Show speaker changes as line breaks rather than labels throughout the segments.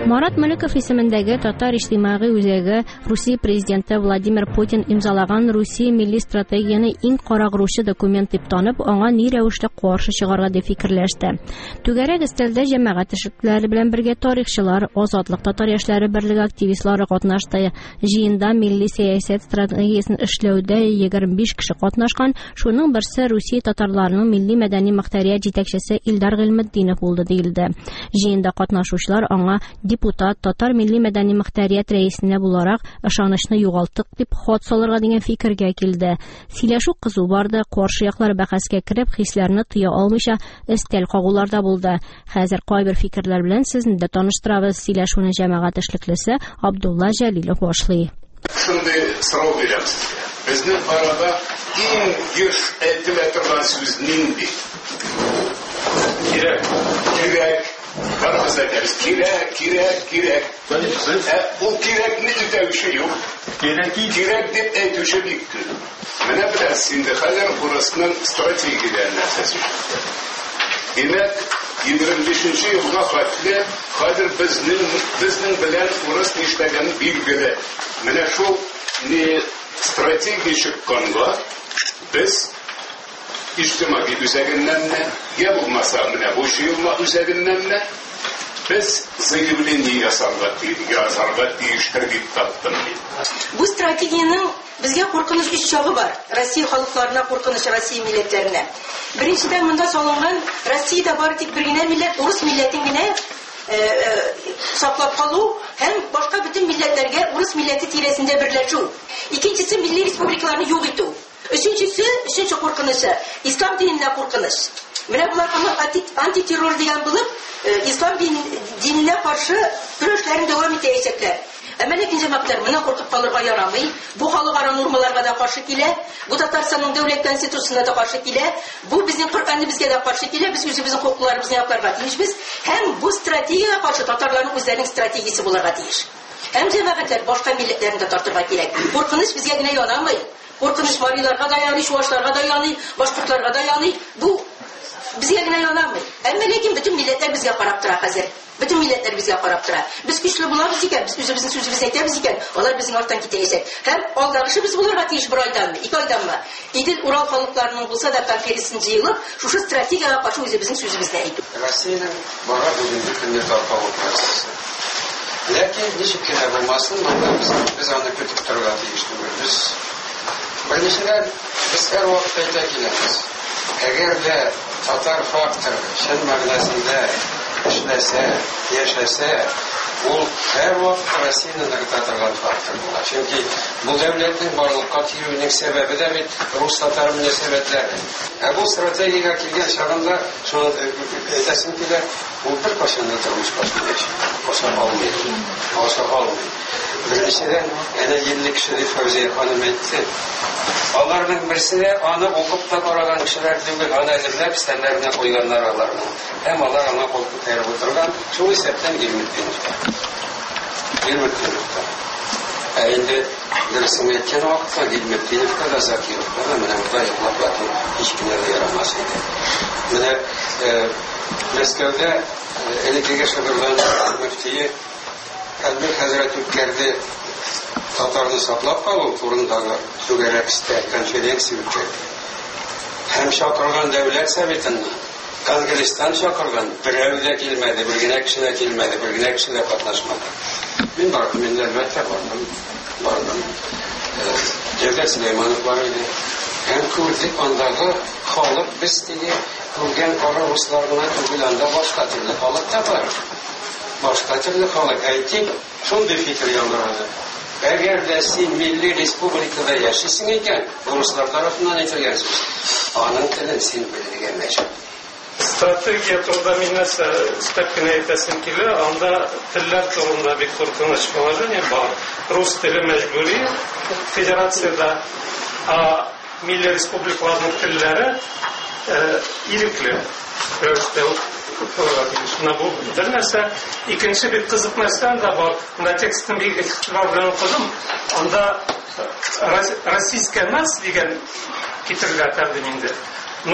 Марат Мөлеков исемендәге татар иҗтимагый үзәге Русия президенты Владимир Путин имзалаган Русия милли стратегияны иң карагыручы документ дип танып, аңа ни рәвештә каршы чыгарга дип фикерләште. Түгәрәк өстәлдә җәмәгать эшлеклеләре белән бергә тарихчылар, Азатлык татар яшьләре берлеге активистлары катнашты. Җыенда милли сәясәт стратегиясен эшләүдә 25 кеше катнашкан. Шуның берсе Русия татарларының милли мәдәни мөхтәрия җитәкчесе Илдар Гыйлметдинов булды диелде. Җыенда катнашучылар аңа депутат татар милли мәдәни мөхтәрият рәисенә буларак ышанычны югалтык дип хат салырга дигән фикергә килде. Сөйләшү кызу барды, каршы яклар бәхәскә кереп, хисләрне тыя алмыйча өстәл кагуларда булды. Хәзер кайбер фикерләр белән сезне дә таныштырабыз. Сөйләшүне җәмәгать эшлеклесе Абдулла Җәлилов башлый.
Шундый сорау бирәм сезгә. Безнең арада иң еш әйтелә торган сүз нинди? Кирәк. Кирәк. Ул кирәкне үтәүче юк. Кирәк дип әйтүче бик күп. Менә беләсез инде хәзер бурысның стратегияләрен әсәс итә. Димәк, 25 елга хәзер безнең белән бурыс нишләгән билгеле. Менә шул стратегия чыкканга біз иҗтимагый үзәгеннән я булмаса менә бу җыелма үзәгеннән без заявление ясарга тиештер дип таптым.
Бу стратегияның безгә куркыныч үч чагы бар. Россия халыкларына куркыныч, Россия милләтләренә. Беренчедән монда салынган Россиядә бары тик бер генә милләт, урыс милләтен генә саклап калу һәм башка бөтен милләтләргә урыс милләте тирәсендә берләшү. Икенчесе милли республикаларны юк итү. Üçüncü korkunuşı, İslam dinine korkunuş. Менә булар антитеррор дигән булып, ислам диненә каршы көрәшләрен дәвам итәчәкләр. Әмма икенче мәктәп менә куркып калырга ярамый. Бу халыкара нормаларга да каршы килә. Бу Татарстанның дәүләт конституциясына да каршы килә. Бу безнең Коръәнне безгә дә каршы килә. Без үзебезнең хокукларыбызны якларга тиешбез. Һәм бу стратегиягә каршы татарларның үзләренең стратегиясе булырга тиеш. Һәм җәмәгатьләр башка милләтләрне дә тартырга кирәк. Куркыныч безгә генә янамый. Куркыныч вариларга да яный, шуашларга да яный, башкортларга да яный. Бу безгә генә янамый. Әмма ләкин бөтен милләтләр безгә карап тора хәзер. Бөтен милләтләр безгә карап тора. Біз көчле булабыз икән, без үзебезнең сүзебезне әйтәбез икән, алар безнең арттан китәчәк. Һәм алдагышы без булырга тиеш бер айданмы, 2 айданмы. Идел Урал халыкларының булса да конференциясын җыелып, шушы стратегияга каршы үзебезнең сүзебезне әйтү.
Россиянең бара бүгенге көндә таркалу процессы. Ләкин ничек кенә булмасын, без аны көтеп торырга тиеш түгел. Беренчедән, без һәр вакыт әйтә киләбез. Әгәр дә татар фактор чын мәгънәсендә эшләсә, яшәсә, ул һәр вакыт Россияны ныгытырган фактор була. Чөнки бу дәүләтнең барлыкка килүенең сәбәбе дә бит рус-татар мөнәсәбәтләре. Бу стратегиягә килгән чагында шуны әйтәсем килә, ул бер кашан да тормышка аша алмый. Беренчедән, әнә 50 кеше дип Фәүзия ханым әйтте. Аларның берсе аны укып та караган кешеләр түгел, аны әзерләп стәрләренә куйганнар аларның. Һәм алар аңа кул күтәреп утырган, шул исәптән Гыйлметдиновка. Инде дөресен әйткән вакытта Гыйлметдиновка да Закировка да менә бу яклап яту һич кенә дә ярамас иде. Менә Мәскәүдә элекеге шәһәрдән мөфтие Әлбир хәзрәт үткәрде татарны саклап калу турындагы түгәрәк конференция үткәрде. Һәм чакырган дәүләт советына Конгресстан чакырган, берәү дә килмәде, бер генә кеше дә килмәде, бер генә кеше дә катнашмады. Мин бардым, әлбәттә бардым. Җәүдәт Сөләйманов бар иде. Һәм күрдек андагы халык без теге күргән кара русларына түгел, анда башка төрле халык та бар. Башка төрле халык әйтик, шундый фикер яңгырады. Әгәр дә син милли республикада яшисең икән, руслар тарафыннан әйтелгән сүз, аның телен син белергә мәҗбүр.
Стратегия турында мине степкенә әйтәсем килә, анда телләр турында бик куркыныч положение бар. Рус теле мәҗбүри федерациядә, милли республикаларның телләре ирекле. Шуна бу бер нәрсә. Икенче бик кызык нәрсә дә бар. Менә текстны бик игътибар белән укыдым. Анда российская нация дигән китерелә тәрҗемә. Но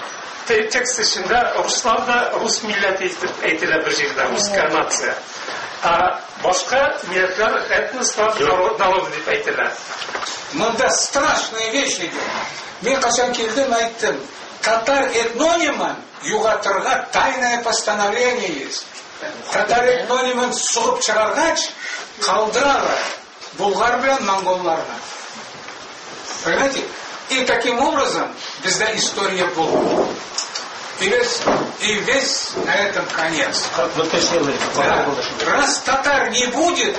текст içinde Ruslar da Rus milleti әйтелә бер җирдә, русская нация. Башка ниетлер этностар налог дип әйтелә.
Монда страшная вещь идет. Мен качан келдим, айттым. Татар этнонимын югатырга тайное постановление есть. Татар этнонимын сугып чыгаргач, калдыралар булгар белән монголларны. Понимаете? И таким образом безда история была. И весь на этом конец. Да. Раз татар не будет,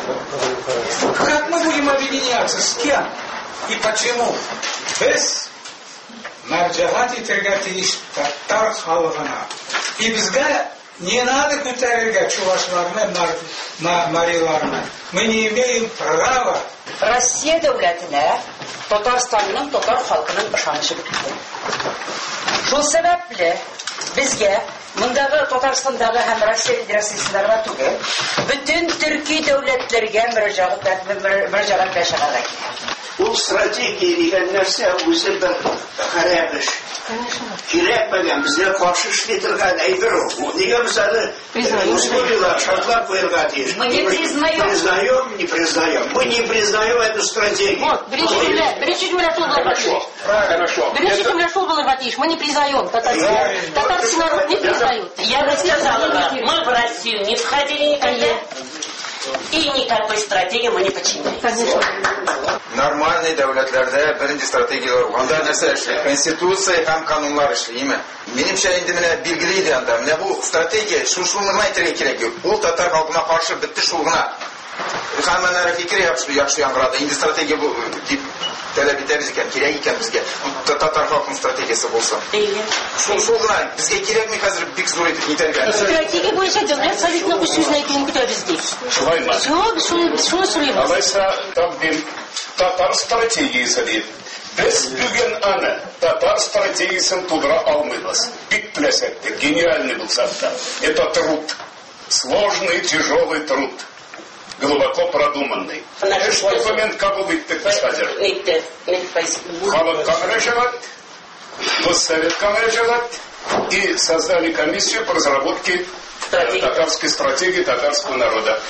как мы будем объединяться? С кем? И почему? Без марджагати тергатиш татар халыгына. И безга не надо күтәрергә чувашларны, мариларны. Мы не имеем права.
Россия дәүләтенә Татарстанның татар халкының ышанышы бетте. Шул сәбәпле безгә мондагы Татарстандагы һәм Россия Федерациясендә түгел, бөтен төрки дәүләтләргә мөрәҗәгать эшләргә кирәк.
Ул стратегия дигән нәрсә үзе бер хәрәбеш. Кирәкмәгән, безгә каршы эшләтелгән әйбер ул. Нигә без аны условиялар, шартлар куярга тиеш?
Мы не признаем.
Не признаем. Мы не признаем эту стратегию.
Вот, беречь меня шул булырга.
Хорошо.
Беречь меня шул булырга тиеш. Мы не признаем. Татарский народ не признают.
Я бы сказала, мы в Россию не входили никогда. И никакой стратегии мы не подчиняемся.
Нормальный дәүләтләрдә беренче стратегиялар анда нәрсә эшли? Конституция һәм кануннар эшлиме? Минемчә инде менә билгеле иде анда. Менә бу стратегия шушылмырга әйтергә кирәк юк. Ул татар халкына каршы бетте шул гына. Һәм менә фикер яхшы яңгырады. Инде стратегия бу дип таләп итәбез икән, кирәк икән безгә. Татар халкының стратегиясе булса. Шул гына безгә кирәкми хәзер бик зур итеп нитәргә.
Стратегия буенча дәүләт советының үз-үзенә икән көтәбез ди.
Шулаймы?
Шуны сорыйм.
Алайса тәкъдим татар стратегиясе дип. Без бүген аны татар стратегиясын тудыра алмыйбыз. Бик теләсәк тә, гениальный булса да. Это труд. Сложный, тяжелый труд. Глубоко продуманный. Документ кабул иттек без хәзер. Халыкка мөрәҗәгать, Госсоветка мөрәҗәгать и создали комиссию по разработке татарской стратегии татарского народа.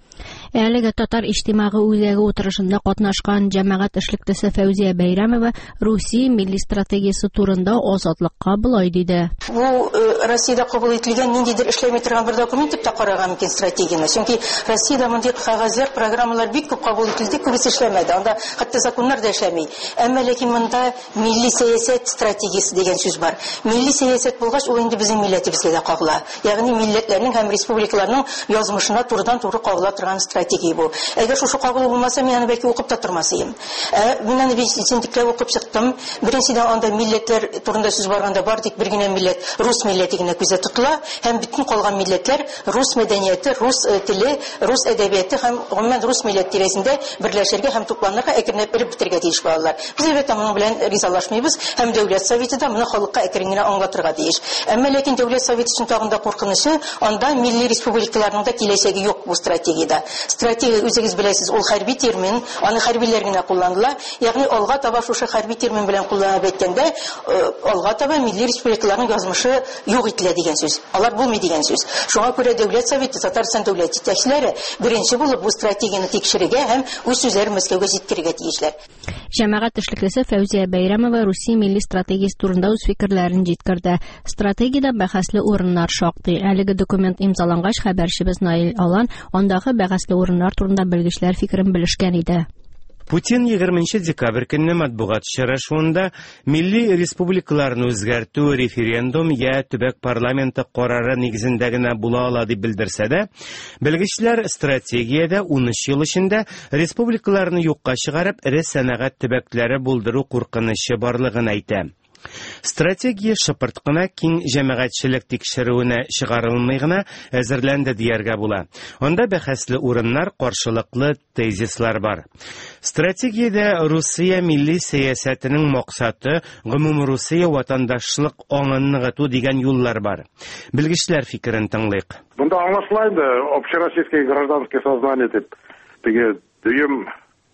Әлеге татар иҗтимагы үзәге утырышында катнашкан җәмәгать эшлеклесе Фәүзия Бәйрәмова Русия милли стратегиясе турында Азатлыкка булай диде.
Бу Россиядә кабул ителгән ниндидер эшләмәй торган бер документ дип караган мөмкин стратегияны. Чөнки Россиядә мондый кагазлар, программалар бик күп кабул ителде, күбесе эшләмәде. Анда хәтта законнар да эшләмәй. Әмма ләкин монда милли сәясәт стратегиясе дигән сүз бар. Милли сәясәт булгач, ул инде безнең милләтебезгә дә кагыла. Ягъни милләтләрнең һәм республикаларның язмышына турыдан-туры кагыла торган стратегия бу. Әгәр шушы кагылу булмаса, мен аны бәлки укып та тормасым. Мин аны бизентикләп укып чыктым. Беренчедән анда милләтләр турында сүз барганда бар, тик бер генә милләт, рус милләте генә күздә тотыла, һәм бүтән калган милләтләр рус мәдәнияте, рус теле, рус әдәбияты һәм гомумән рус милләт тирәсендә берләшергә һәм тупланырга әкренләп иреп бетергә тиеш булалар. Без әлбәттә моның белән ризалашмыйбыз, һәм дәүләт советы да моны халыкка әкрен генә аңлатырга тиеш. Әмма ләкин дәүләт советы өчен тагында куркынышы, анда милли республикаларның да киләчәге юк бу стратегиядә. Стратегия үзегез беләсез, ул хәрби термин, аны хәрбиләр генә кулландылар. Ягъни алга таба шушы хәрби термин белән кулланып әйткәндә, алга таба милли республикаларның язмышы юк ителә дигән сүз. Алар булмый дигән сүз. Шуңа күрә дәүләт советы, Татарстан дәүләт җитәкчеләре беренче булып бу стратегияны тикшерергә һәм үз сүзләрен Мәскәүгә җиткерергә тиешләр.
Җәмәгать эшлеклесе Фәүзия Бәйрәмова Русия милли стратегиясе турында үз фикерләрен җиткерде. Стратегиядә бәхәсле урыннар шактый. Әлеге документ имзалангач, хәбәрчебез Наил Алан андагы бәхәсле урыннар турында белгечләр фикерен белешкән иде.
Путин 20 декабрь көнне матбугат очрашуында милли республикаларны үзгәртү референдум я төбәк парламенты карары нигезендә генә була ала дип белдерсә дә, белгечләр стратегиядә 13 ел эчендә республикаларны юкка чыгарып, ире сәнәгать төбәкләре булдыру куркынычы барлыгын әйтә. Стратегия шыпырт кына киң җәмәгатьчелек тикшерүенә чыгарылмый гына әзерләнде дияргә була. Анда бәхәсле урыннар, каршылыклы тезислар бар. Стратегиядә Русия милли сәясәтенең максаты гомумрусия ватандашлык аңын ныгыту дигән юллар бар. Белгечләр фикерен тыңлыйк.
Монда аңлашыла инде общероссийское гражданское сознание дип теге дөем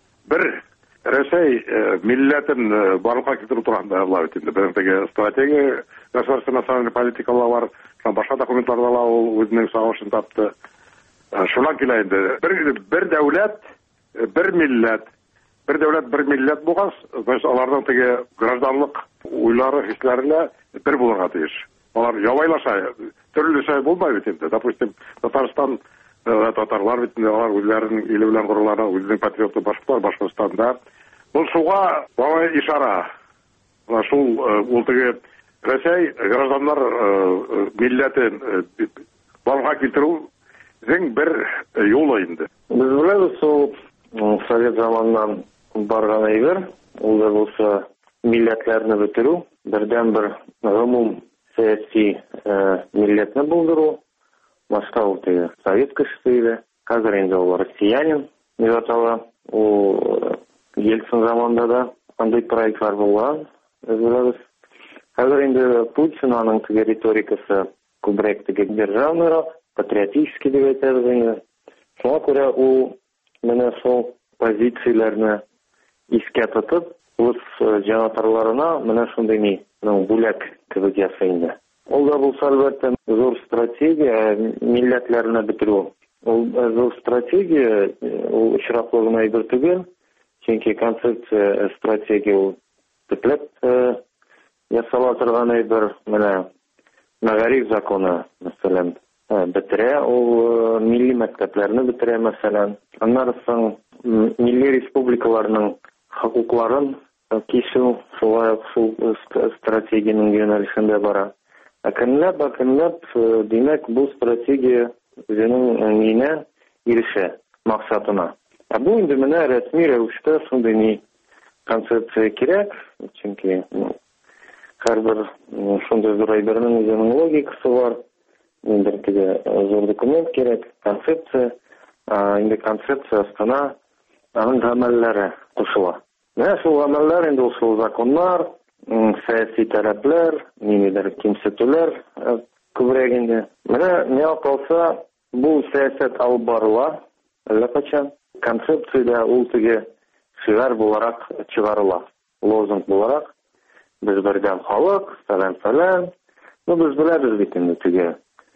бер Рәсәй милләтен барлыкка китерү турында була бит инде. Бер стратегия, государственная национальная политикалар бар, башка документларда ул үзенең сагышын тапты. Шуңа килә инде. Бер дәүләт, бер милләт. Бер дәүләт, бер милләт булгас, значит, аларның теге гражданлык уйлары, хисләре бер булырга тиеш. Алар ябайлаша, төрлечә булмай бит инде. Допустим, Татарстан татарлар бит инде, алар үзләренең иле белән горурлана, үзенең патриоты башкалар Башкортстанда. Бу шуга бала ишара. Шул ул теге Россия гражданнар милләтен балга китерү бер юлы инде.
Без беләбез, ул Совет заманынан барган әйбер, ул да булса милләтләрне бетерү, бердән-бер гомум сәяси милләтне булдыру. Башта ул теге Совет кешесе иде, хәзер инде ул россиянин дип атала. Ул Ельцин заманында да андый проектлар булган. Без беләбез. Хәзер инде Путин аның теге риторикасы күбрәк теге державныйрак, патриотический дип әйтәбез инде. Шуңа күрә ул менә шул позицияләрне искә тотып, үз җанатарларына менә шундый бүләк кебек ясый инде. Ул да булса әлбәттә зур стратегия милләтләрне бетерү. Ул зур стратегия, ул очраклы гына әйбер түгел, чөнки концепция стратегия ул төпләп ясала торган әйбер. Менә Мәгариф законы, мәсәлән, бетерә, ул милли мәктәпләрне бетерә, мәсәлән. Аннан соң милли республикаларның хокукларын кисү, шулай шул стратегияның юнәлешендә бара. Акынлап, димәк, бу стратегия үзенең нигенә ирешә, максатына. Бу инде менә рәсми рәвештә шундый концепция кирәк, чөнки һәрбер шундый зур әйбернең үзенең логикасы бар. Инде теге зур документ кирәк, концепция. Инде концепция астына аның гамәлләре кушыла. Менә шул гамәлләр инде ул законнар, сәяси таләпләр, ниндидер кимсетүләр күбрәк инде. Менә миңа калса, бу сәясәт алып барыла, әллә качан. Концепциядә ул теге шигар буларак чыгарыла, лозунг буларак. Без бердәм халык, фәлән. Без беләбез бит инде теге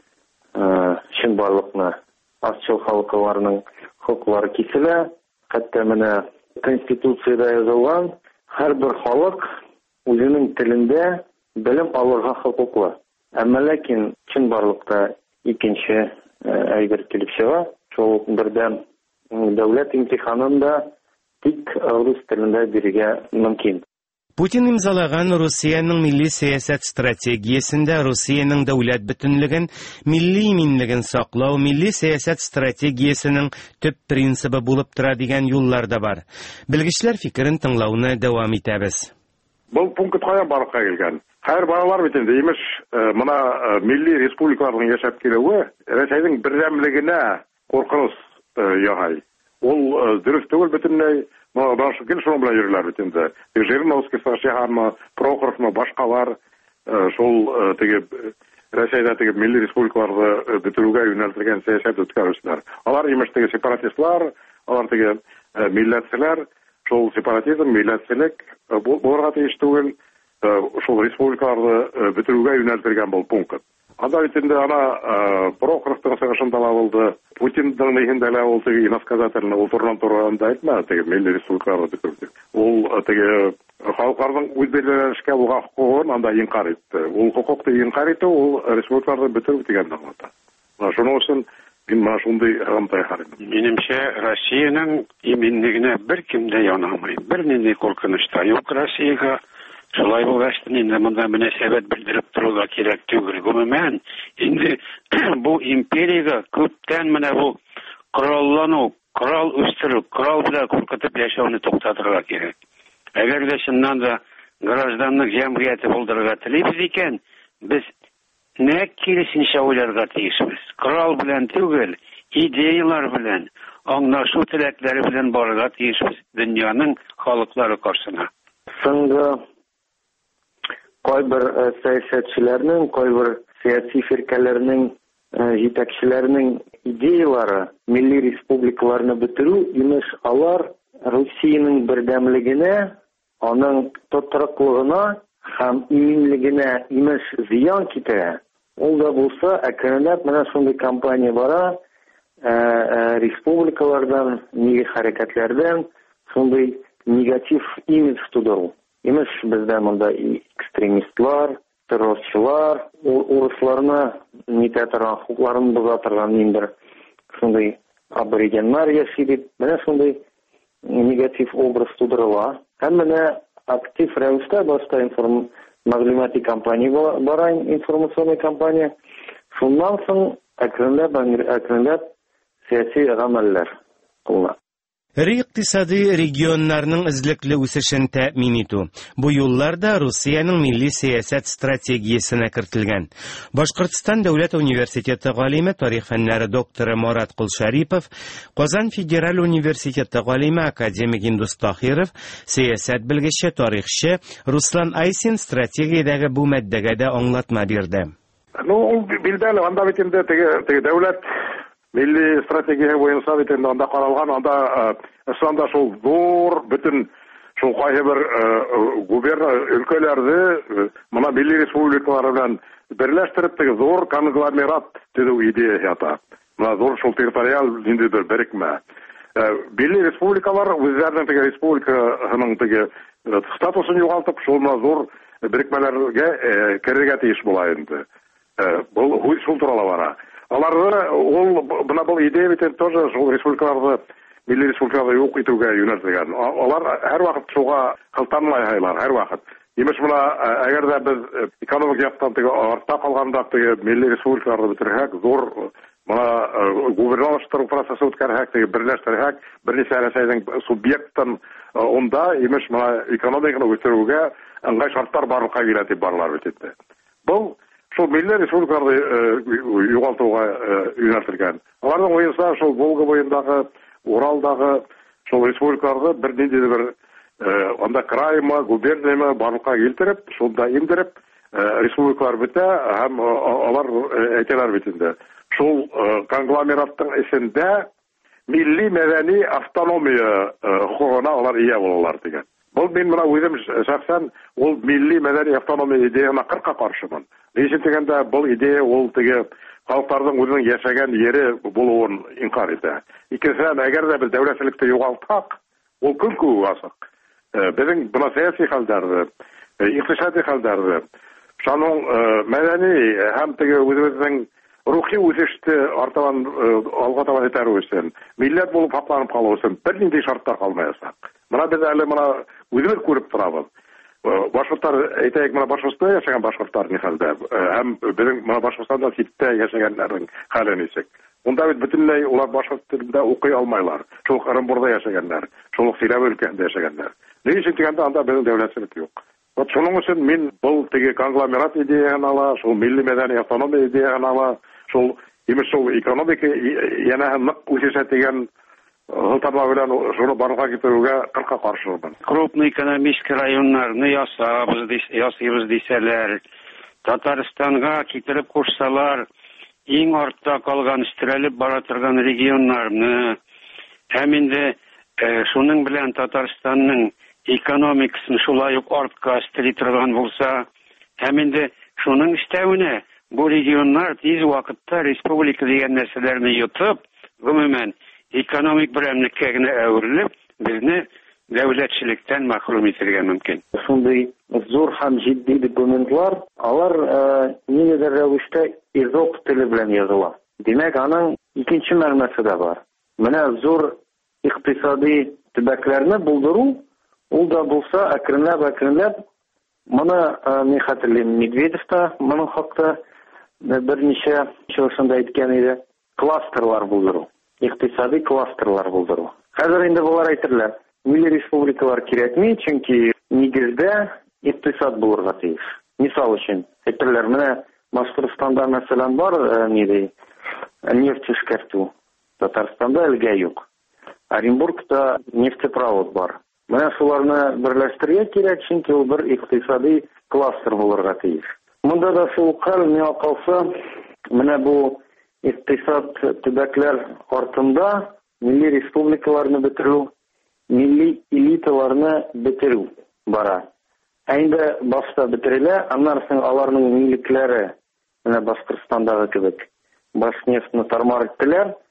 чынбарлыкны, азчыл халыкларның хокуклары киселә. Хәтта менә Конституциядә язылган, һәрбер халык үзенең телендә белем алырга хокуклы. Әмма ләкин чынбарлыкта икенче әйбер килеп чыга. Шул бердәм дәүләт имтиханында тик рус телендә бирергә мөмкин.
Путин имзалаган Русиянең милли сәясәт стратегиясендә Русиянең дәүләт бөтенлеген, милли иминлеген саклау, милли сәясәт стратегиясенең төп принцибы булып тора дигән юллар да бар. Белгечләр фикерен тыңлауны дәвам итәбез.
Бу пункт каян барлыкка килгән? Һәр балалар бит инде имеш, моны милли республикаларның яшәп килүе Рәсәйнең бердәмлегенә куркыныч ягай. Ул дөрес түгел бөтенләй. Башы кил шуның белән йөриләр бит инде. Жириновский шәһәрме, Прохоровмы, башкалар шул теге Рәсәйдә теге милли республикаларны бетерүгә юнәлтелгән сәясәт үткәрүчеләр. Алар имеш теге сепаратистлар, алар теге милләтчеләр, шул сепаратизм, милләтчелек булырга тиеш түгел, шул республикаларны бетерүгә юнәлтелгән бу пункт. Анда бит инде ана Прохоровтың сыгышында ла булды. Путиндың нигендә лә ул теге иносказательный утырган турында әйтмә, теге милли республикаларны бетерү. Ул теге халыкларның үз белгечләшкә булган хукугын анда инкар итте. Ул хукукты инкар итте, ул республикаларны бетерү дигән аңлата. Шуның өчен мин моны шундый гамтай харым.
Минемчә, Россиянең иминлегенә беркем дә янамый. Бернинди куркыныч та юк Россиягә. Шулай булгач, инде монда мөнәсәбәт белдереп торырга кирәк түгел. Гомумән, инде бу империягә күптән менә бу кораллану, корал үстерү, корал белән куркытып яшәүне туктатырга кирәк. Әгәр дә чыннан да гражданлык җәмгыяте булдырырга телибез икән, без нәкъ киресенчә уйларга тиешбез. Корал белән түгел, идеялар белән, аңлашу теләкләре белән барырга тиешбез дөньяның халыклары каршына.
Соңгы кайбер сәясәтчеләрнең, кайбер сәяси фиркәләрнең, җитәкчеләрнең идеялары милли республикаларны бетерү, имеш алар Русиянең бердәмлегенә, аның тотрыклыгына һәм иминлегенә имеш зыян китерә. Ул да булса, әкренләп менә шундый кампания бара, республикалардан, милли хәрәкәтләрдән шундый негатив имидж тудыру. Имеш бездә монда экстремистлар, террорчылар, урысларны нитә торган, хукларын боза торган ниндер шундый аборигеннар яши дип, менә шундый негатив образ тудырыла. Һәм менә актив рәвештә башта мәгълүмати кампания бара, информационный кампания. Шуннан соң әкренләп сәяси гамәлләр кылына.
Ире икътисади регионнарның излекле үсешен тәэмин итү. Бу юлларда Русиянең милли сәясәт стратегиясенә кертелгән. Башкортстан дәүләт университеты галиме, тарих фәннәре докторы Марат Кулшарипов, Казан федераль университеты галиме академик Индус Тахиров, сәясәт белгече, тарихчы Руслан Айсин стратегиядәге бу мәддәгә дә аңлатма бирде.
Билдәле, анда бит инде теге дәүләт милли стратегия буенча бит инде анда каралган, анда шул зур бүтән шул кайһы бер өлкәләрне моны милли республикалар белән берләштереп теге зур конгломерат төзү идея ята. Моны зур шул территориаль ниндидер берекмә. Милли республикалар үзләренең теге республиканың теге статусын югалтып, шул зур берекмәләргә керергә тиеш була инде. Бу шул турында бара. Аларны бу идея бит тоже шул республикаларны милли республикаларда юк итүгә юнәлтелгән. Алар һәр вакыт шуга кылтанмай хайлар, һәр вакыт. Имеш моны әгәр дә без экономик яктан теге артта калганда теге милли республикаларны бетерһәк, зур моны губернаторлык процессы үткәрһәк, теге берләштерһәк, берничә рәсәйнең субъекттан онда имеш моны экономиканы үстерүгә аңгай шартлар барлыкка килә дип барлар бит инде. Бу шул милли республикаларны югалтуга юнәлтелгән. Аларның уенса шул Волга буендагы, Уралдагы шул республикаларны бер ниндидер бер анда крайма, губернияме барлыкка килтереп, шунда индереп, республикалар бетә һәм алар әйтәләр бит инде. Шул конгломераттың эчендә милли мәдәни автономия хукугына алар ия булалар дигән. Бу мин менә үзем шәхсән ул милли мәдәни автономия идеясына кырка каршымын. Ничек дигәндә бу идея ул теге халыкларның үзенең яшәгән ере булуын инкар итә. Икенчедән, әгәр дә без дәүләтчелекне югалтсак, ул көнкү асык. Безнең бу сәяси хәлләрне, икътисади хәлләрне, шуның мәдәни һәм теге үзебезнең рухи үсеште артыган алга таба итәр өчен, милләт булып хакланып калу өчен бернинди шарттар калмаясак. Менә без әле менә үзебез күреп торабыз. Башкортлар әйтәйек, менә Башкортстанда яшәгән башкортлар ни хәлдә, һәм безнең менә Башкортстанда ситтә яшәгәннәрнең хәле ничек. Унда бит бөтенләй улар башкорт телендә укый алмайлар. Шул Орынбурда яшәгәннәр, шул Силәбе өлкәсендә яшәгәннәр. Ничек дигәндә анда безнең дәүләтчелек юк. Вот шуның өчен мин бу теге конгломерат идеясын ала, шул милли мәдәни автономия идеясын ала, шул имеш шул экономик янә нык үсешә дигән Хылтарма белән шуны барлыкка китерүгә кырка каршымын.
Крупный экономический районнарны ясыйбыз дисәләр, Татарстанга китереп кушсалар, иң артта калган өстерәлеп бара торган регионнарны, һәм инде шуның белән Татарстанның экономикасын шулай ук артка өстери торган булса, һәм инде шуның өстәвенә бу регионнар тиз вакытта республика дигән нәрсәләрне йотып, гомумән экономик берәмлеккә генә әверелеп, безне дәүләтчелектән мәхрүм итәргә мөмкин.
Шундый зур һәм җитди документлар, алар ниндидер рәвештә изоп теле белән языла. Димәк, аның икенче мәгънәсе дә бар. Менә зур икътисади төбәкләрне булдыру, ул да булса әкренләп, моны ни хәтерлим, Медведев та моның хакта берничә чыгышында әйткән иде, кластерлар булдыру. Икътисади кластерлар булдыру. Хәзер инде булар әйтерләр, милли республикалар кирәкми, чөнки нигездә икътисад булырга тиеш. Мисал өчен, әйтерләр, менә Башкортстанда мәсәлән бар, нефть эшкәртү. Татарстанда әлегә юк. Оренбургта нефтепровод бар. Менә шуларны берләштерергә кирәк, чөнки ул бер икътисади кластер булырга тиеш. Монда да шул хәл, миңа калса, менә бу икътисад төбәкләр артында милли республикаларны бетерү, милли элиталарны бетерү бара. Инде башта бетерелә, аннан соң аларның миллекләре, менә Башкортстандагы кебек, Башнефтьне тармар иттеләр,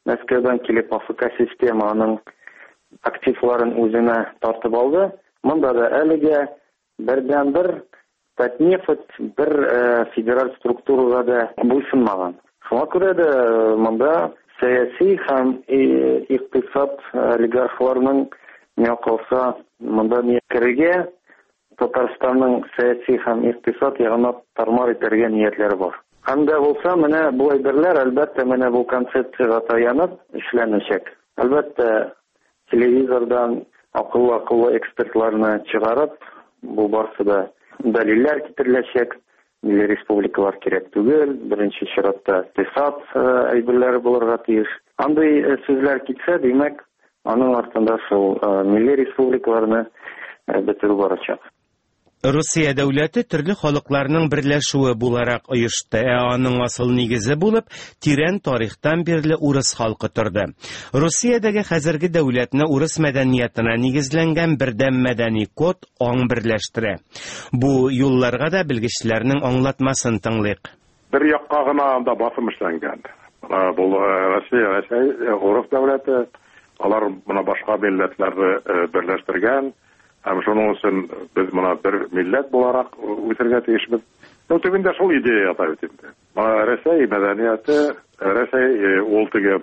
Мәскәүдән килеп АФК система аның активларын үзенә тартып алды. Монда да әлегә бердән-бер Татнефть бер федераль структурага да буйсынмаган. Шуңа күрә дә монда сәяси һәм икътисад олигархларының якалса монда керергә Татарстанның сәяси һәм икътисад ягына тармар итәргә ниятләре бар. Һәм дә булса, менә бу әйберләр әлбәттә менә бу концепцияга таянып эшләнәчәк. Әлбәттә телевизордан акыллы экспертларны чыгарып, бу барсы да дәлилләр китереләчәк. Милли республикалар кирәк түгел, беренче чиратта икътисад әйберләре булырга тиеш. Андый сүзләр китсә, димәк, аның артында шул милли республикаларны бетерү барачак.
Русия дәүләте төрле халыкларның берләшүе буларак оешты, аның асыл нигезе булып тирән тарихтан бирле урыс халкы торды. Русиядәге хәзерге дәүләтне урыс мәдәниятенә нигезләнгән бердәм мәдәни код аң берләштерә. Бу юлларга да белгечләрнең аңлатмасын тыңлыйк.
Бер якка гына анда басым эшләнгән. Бу Россия урыс дәүләте, алар моны башка милләтләрне берләштергән. Һәм шуның өчен без моны бер милләт буларак үтәргә тиешбез. Түбендә шул идея ята бит инде. Россия мәдәнияте, Россия ул теге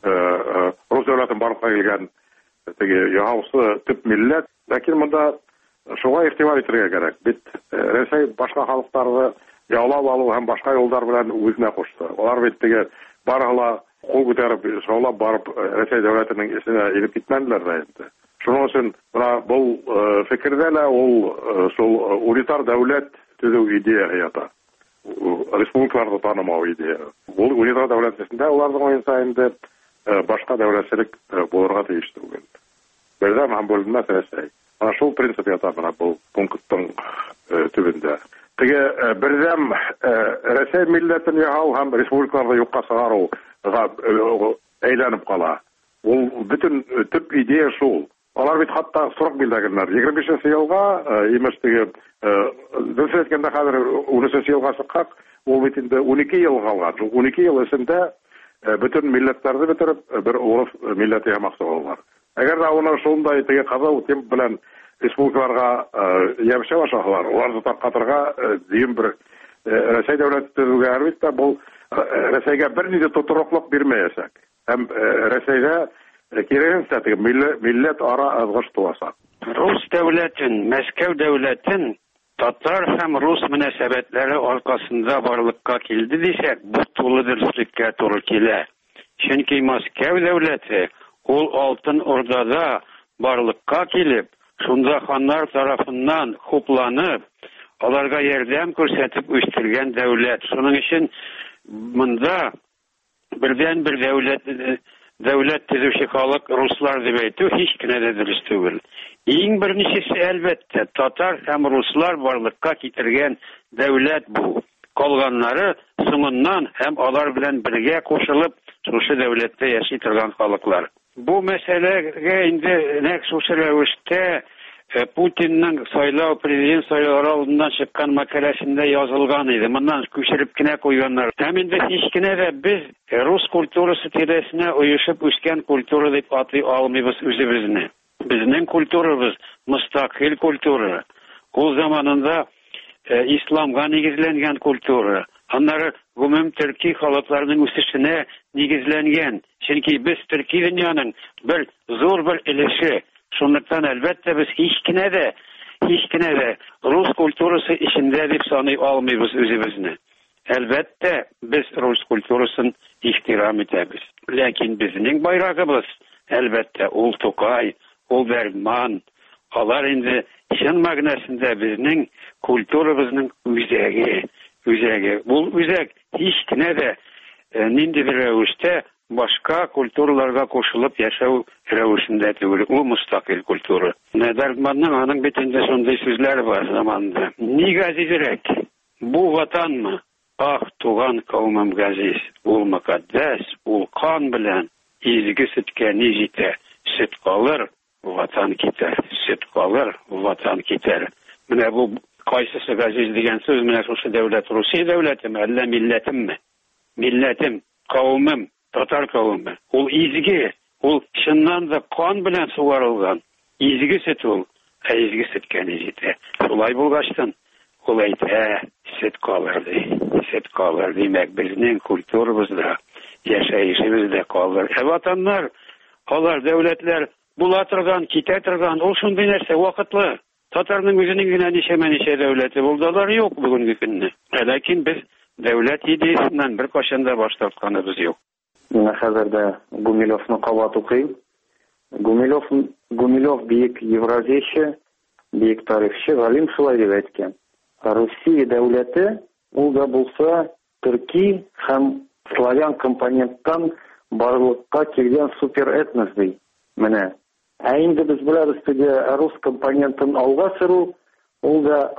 рус дәүләтен барлыкка килгән теге яһаусы төп милләт, ләкин монда шуга игътибар итәргә кирәк. Бит Россия башка халыкларны яулап алу һәм башка юллар белән үзенә кушты. Алар бит теге барыгыла кул күтәреп, шаулап барып Россия дәүләтенең исенә инеп китмәделәр дә инде. Шуның өчен бұл фикердә лә ул шул унитар дәүләт төзү идея ята. Республикаларны танымау идея. Ул унитар дәүләт эчендә уларның уенса инде башка дәүләтчелек булырга тиеш түгел. Бердәм һәм бүленмәс Россия. Ана шул принцип ята менә бу пункттың төбендә. Теге бердәм Россия милләтен яһау һәм республикаларны юкка чыгаруга әйләнеп кала. Ул бөтен төп идея шул. Алар бит хатта срок билгеләгәннәр. 25 елга, имеш теге, дөрес әйткәндә хәзер 13 елга чыккан, ул бит инде 12 ел калган. 12 ел эчендә бөтен милләтләрне бетереп, бер урыс милләте ямакчы булганнар. Әгәр дә аны шундай теге казау темп белән республикаларга ямча башлар, уларны таркатырга дигән бер Россия дәүләте төзүгә әлбәттә бу Россиягә бернинди тотыроклык бирмәячәк. Һәм Россиягә кирәкенчә теге милләт ара ызгыш туаса.
Рус дәүләтен, Мәскәү дәүләтен татар һәм рус мөнәсәбәтләре аркасында барлыкка килде дисәк, бу тулы дөреслеккә туры килә. Чөнки Мәскәү дәүләте ул Алтын Ордада барлыкка килеп, шунда ханнар тарафыннан хупланып, аларга ярдәм күрсәтеп үстергән дәүләт. Шуның өчен монда бердән бер дәүләт төзүче халык руслар дип әйтү һич кенә дә дөрес түгел. Иң беренчесе әлбәттә татар һәм руслар барлыкка китергән дәүләт бу. Калганнары соңыннан һәм алар белән бергә кушылып шушы дәүләттә яши торган халыклар. Бу мәсьәләгә инде нәкъ шушы рәвештә Путинның сайлау президент сайлаулары алдыннан чыккан мәкаләсендә язылган иде. Моннан күчереп кенә куйганнар. Һәм инде һич кенә дә без рус культурасы тирәсенә оешып үскән культура дип атлый алмыйбыз үзебезне. Безнең культурабыз мустақил культура. Ул заманында исламга нигезләнгән культура. Аннары гомум төрки халыкларының үсешенә нигезләнгән. Чөнки без төрки дөньяның бер зур бер өлеше. Шунлыктан әлбәттә без һич кенә дә рус культурасы эчендә дип саный алмыйбыз үзебезне. Әлбәттә без рус культурасын ихтирам итәбез. Ләкин безнең байрагыбыз әлбәттә ул Тукай, ул Бәрман. Алар инде чын мәгънәсендә безнең культурабызның үзәге. Ул үзәк һич кенә дә ниндидер рәвештә башка культураларга кушылып яшәү рәвешендә түгел. Ул мустақил культура. Бәрманның аның битендә шундый сүзләр бар заманда. Ни газизрәк? Бу ватанмы? Ах, туган кавмым газиз. Ул мөкаддәс, ул кан белән изге сөткә ни җитә. Сөт калыр, ватан китәр. Сөт калыр, ватан китәр. Менә бу кайсысы газиз дигән сүз менә шушы дәүләт Русия дәүләтеме, әллә милләтемме? Милләтем, кавмым татар кавымы. Ул изге, ул чыннан да кан белән сугарылган. Изге сөт ул, изге сөткә җитә. Шулай булгачтан ул әйтә, сөт калыр, димәк, безнең культурабызда, яшәешебездә калыр. Ватаннар, алар дәүләтләр була торган, китә торган, ул шундый нәрсә вакытлы. Татарның үзенең генә ничә дәүләте булдылар юк бүгенге көнне. Ләкин без дәүләт идеясеннән бер кашан да баш тартканыбыз юк.
Менә хәзердә Гумилевны кабат укыйм. Гумилев бик евразийче, бик тарихчы, галим шулай дип әйткән. Русия дәүләте ул да булса төрки һәм славян компоненттан барлыкка килгән супер этнос ди. Менә. Ә инде без беләбез теге рус компонентын алга сөрү, ул да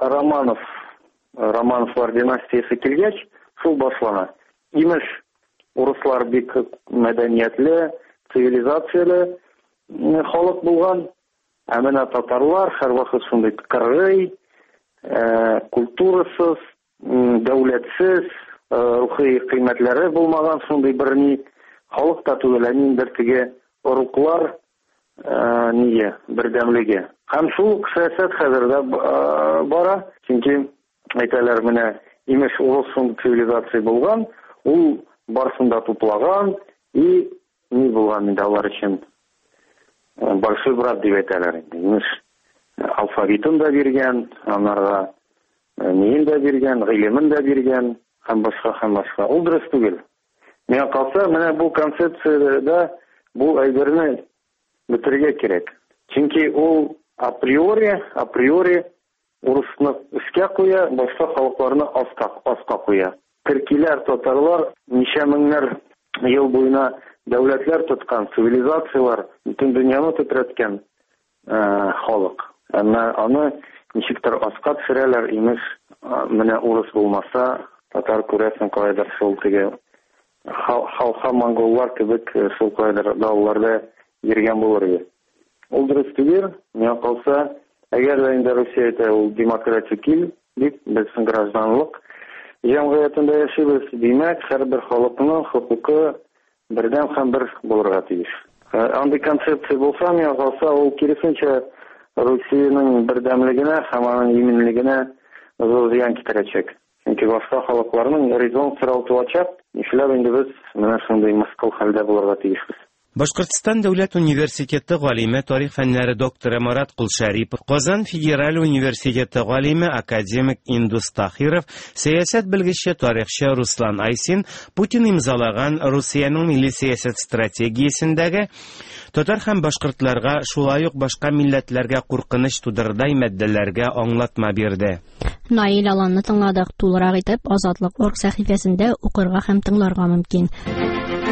Романовлар династиясе килгәч, шул башлана. Имеш, урыслар бик мәдәниятле, цивилизацияле халык булган, ә менә татарлар һәрвакыт шундый кыргый, культурасыз, дәүләтсез, рухи кыйммәтләре булмаган шундый берни халык та түгел, инде теге оруклар бердәмлеге. Һәм шул сәясәт хәзердә бара, чөнки әйтәләр менә имеш урыс цивилизация булган, ул барсында туплаган и ни булган инде алар өчен большой брат дип әйтәләр инде. Имеш алфавитын да биргән, анарга неен дә биргән, гыйлемен дә биргән, һәм башка. Ул дөрес түгел. Миңа калса, менә бу концепциядә бу әйберне бетерергә кирәк. Чөнки ул априори урысны өскә куя, башка халыкларны аска куя. Төркиләр, татарлар ничә меңнәр ел буена дәүләтләр тоткан, цивилизациялар, бөтен дөньяны тетрәткән халык. Аны ничектер аска төшерәләр, имеш, менә урыс булмаса, татар күрәсен кайдыр шул теге монголлар кебек шул кайдыр дауларда йөргән булыр иде. Ул дөрес түгел, миңа калса, әгәр дә инде Русиядә ул демократик ил, дип, безнең гражданлык җәмгыятендә яшибез, димәк, һәрбер халыкның хокукы бердәм һәм бер булырга тиеш. Андый концепция булса, миңа калса, ул киресенчә Русиянең бердәмлегенә һәм аның иминлегенә зур зыян китерәчәк. Чөнки башка халыкларның резон сораулачак, нишләп инде без менә шундый мыскыл хәлдә булырга тиешбез.
Башкортстан дәүләт университеты галиме, тарих фәннәре докторы Марат Кулшарипов, Казан федераль университеты галиме, академик Индус Тахиров, сәясәт белгече, тарихчы Руслан Айсин Путин имзалаган Русиянең милли сәясәт стратегиясендәге татар һәм башкортларга, шулай ук башка милләтләргә куркыныч тудырдай мәддәләргә аңлатма бирде.
Наил Аланны тыңладык. Тулырак итеп Азатлык.org сәхифәсендә укырга һәм тыңларга мөмкин.